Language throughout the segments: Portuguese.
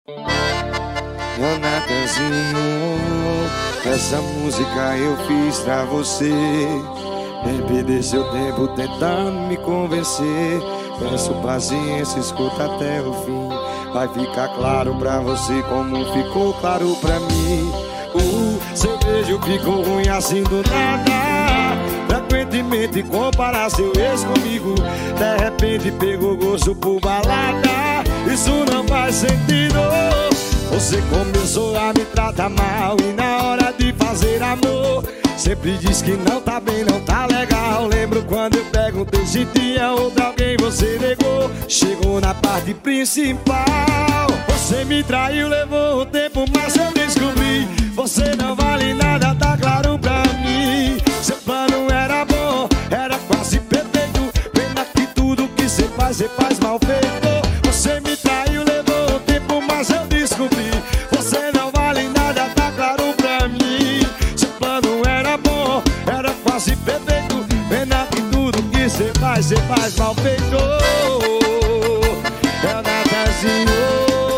Jonatanzinho, essa música eu fiz pra você. Nem perder seu tempo tentando me convencer. Peço paciência, escuta até o fim. Vai ficar claro pra você como ficou claro pra mim. Seu beijo ficou ruim assim do nada. Frequentemente comparar seu ex comigo. De repente pegou gosto por balada. Isso não faz sentido. Você começou a me tratar mal e na hora de fazer amor sempre diz que não tá bem, não tá legal. Lembro quando eu perguntei se tinha outro alguém, você negou. Chegou na parte principal. Você me traiu, levou um tempo, mas eu descobri. Você não vale nada, tá claro pra mim. Seu plano era bom, era quase perfeito. Pena que tudo que você faz mal feito. Você me traiu, levou um tempo, mas eu descobri. Você não vale nada, tá claro pra mim. Seu plano era bom, era quase perfeito. Pena que tudo que você faz mal feito. É o Natanzinho.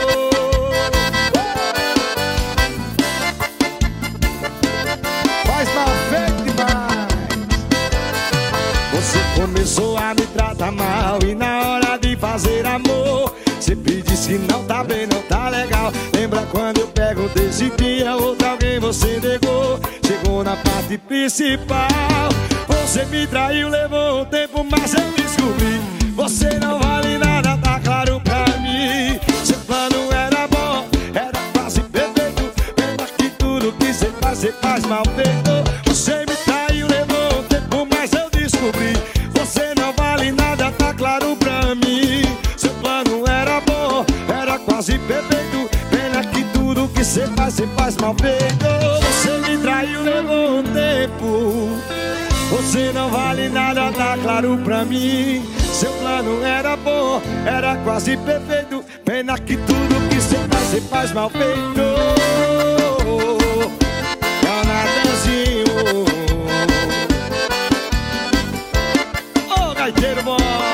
Faz mal feito demais. Você começou a me tratar mal e na hora de fazer amor sempre diz que não tá bem, não tá legal. Lembra quando eu perguntei se tinha outro alguém, você negou. Chegou na parte principal. Você me traiu, levou um tempo, mas eu descobri. Você não vale nada, tá claro pra mim. Seu plano era bom, era quase perfeito. Pena que tudo que você faz mal feito. Você me traiu, levou um tempo, mas eu descobri. Você não vale nada, tá claro pra mim. Seu plano era bom, era quase perfeito. Pena que tudo que você faz mal feito. Você me traiu, levou um tempo. Você não vale nada, tá claro pra mim. Seu plano era bom, era quase perfeito. Pena que tudo que você faz mal feito. É o Natanzinho. Ô, gaiteiro bom.